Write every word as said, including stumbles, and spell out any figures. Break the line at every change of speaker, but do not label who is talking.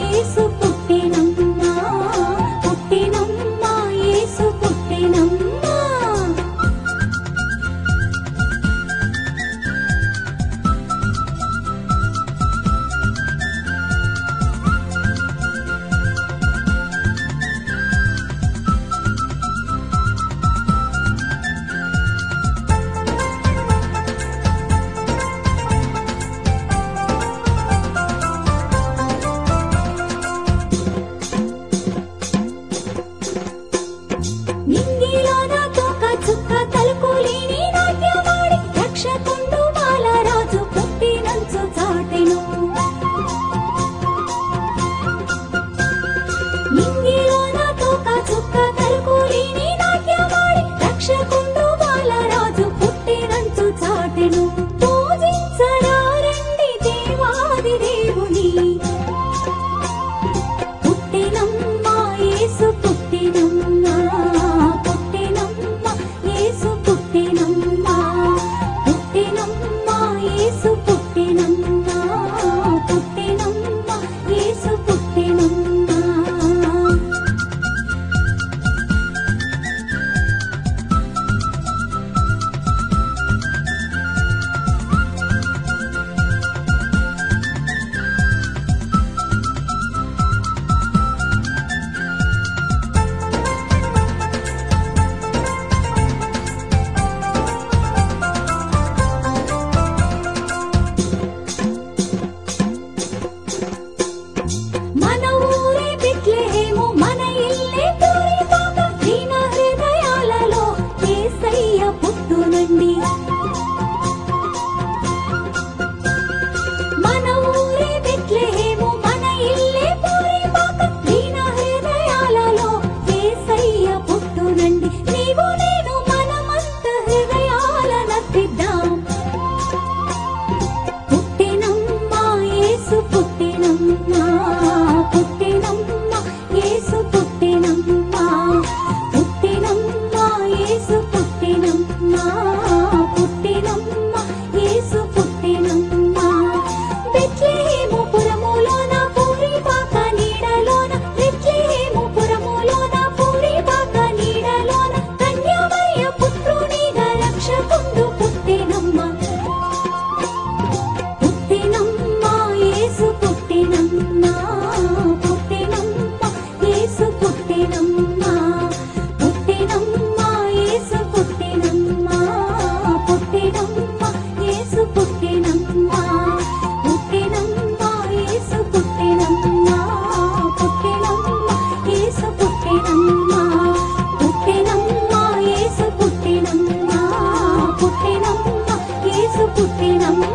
యేసు పుట్టెనమ్మా పుట్టెనమ్మా యేసు పుట్టెనమ్మా. నింగిలోన తోక చుక్క తలుపులేని నాట్యమాడి రక్షకుండు బాలరాజు పుట్టినంచు చాటెను. నింగిలోన తోక చుక్క తలుపులేని నాట్యమాడి రక్షకుండు బాలరాజు పుట్టినంచు చాటెను. పూజించరా రండి దేవాది దేవుని పుట్టెనమ్మా యేసు పుట్టెనమ్మా పుట్టెనమ్మా యేసు పుట్టెనమ్మా పుట్టెనమ్మా యేసు పుట్టెనమ్మా పుట్టెనమ్మా యేసు పుట్టెనమ్మా. మన ఊరే బెత్లెహేము మన ఇల్లే పూరిపాక దీన హృదయాలలో యేసయ్య పుట్టునండి. మన ఊరే బెత్లెహేము మన ఇల్లే పూరిపాక దీన హృదయాలలో యేసయ్య పుట్టునండి. నీవు నేను మనమంత హృదయాలనర్పిద్దాం పుట్టెనమ్మా యేసు పుట్టెనమ్మా పుట్టెనమ్మా యేసు పుట్టెనమ్మా పుట్టెనమ్మా యేసు పుట్టెనమ్మా పుట్టెనమ్మా యేసు పుట్టెనమ్మా. బెత్లెహేము పురములోన పూరిపాక నీడలోన బెత్లెహేము పురములోన పూరిపాక నీడలోన కన్యమరియ పుత్రునిగా రక్షకుండు పుట్టెనమ్మా పుట్టెనమ్మా యేసు పుట్టెనమ్మా పుట్టెనమ్మా యేసు పుట్టెనమ్మా పుట్టెనమ్మా యేసు పుట్టెనమ్మా పుట్టెనమ్మా యేసు పుట్టెనమ్మా పుట్టెనమ్మా యేసు పుట్టెనమ్మా పుట్టెనమ్మా యేసు పుట్టెనమ్మా పుట్టెనమ్మా యేసు పుట్టెనమ్మా పుట్టెనమ్మా యేసు పుట్టెనమ్మా.